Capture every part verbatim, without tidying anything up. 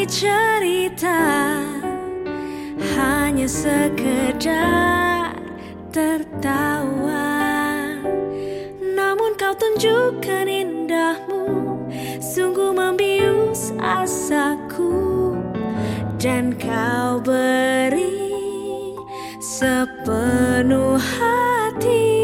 cerita hanya sekedar tertawa, namun kau tunjukkan indahmu, sungguh membius asaku, dan kau beri sepenuh hati.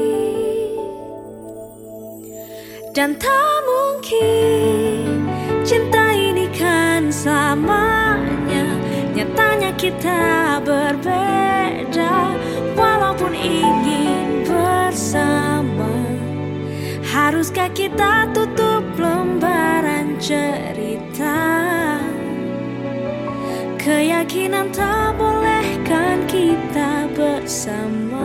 Dan tak mungkin cinta ini kan selamanya, nyatanya kita berbeda. Walaupun ingin bersama, haruskah kita tutup lembaran cerita? Keyakinan tak bolehkan kita bersama.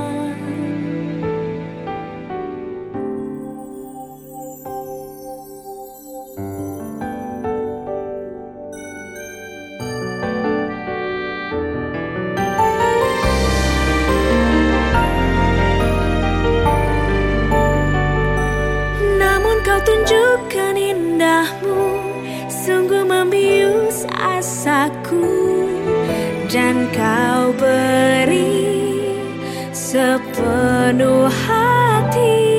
Kau tunjukkan indahmu, sungguh membius asaku, dan kau beri sepenuh hati.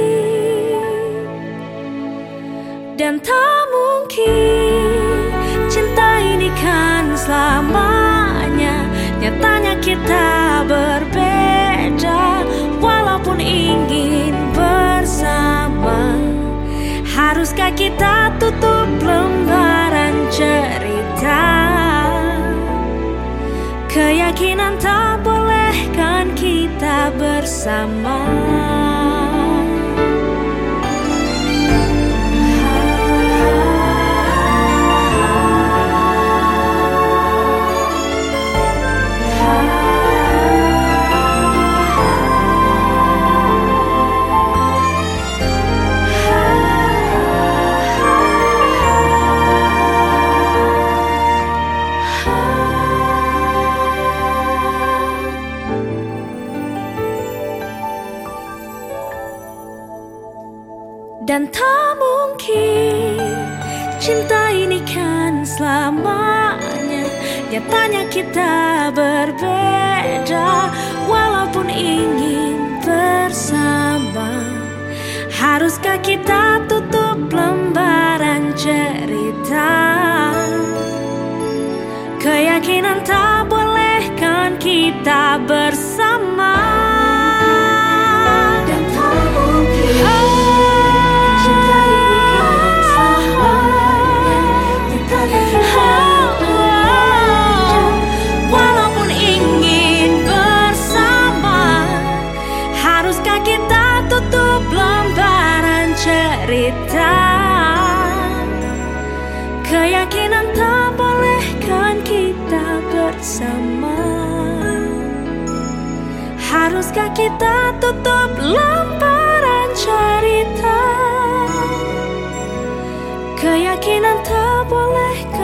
Dan tak mungkin cinta ini kan selamanya, nyatanya kita berbeda. Walaupun ingin bersama, haruskah kita tutup lembaran cerita? Keyakinan tak bolehkan kita bersama. Dan tak mungkin cinta ini kan selamanya, nyatanya kita berbeda. Walaupun ingin bersama, haruskah kita tutup lembaran cerita? Keyakinan tak bolehkan kita bersama. Dan tak mungkin cinta ini kan selamanya, walaupun ingin bersama, haruskah kita tutup lembaran cerita? Keyakinan tak bolehkan kita bersama, haruskah kita tutup lembaran cerita? Keyakinan tak bolehkan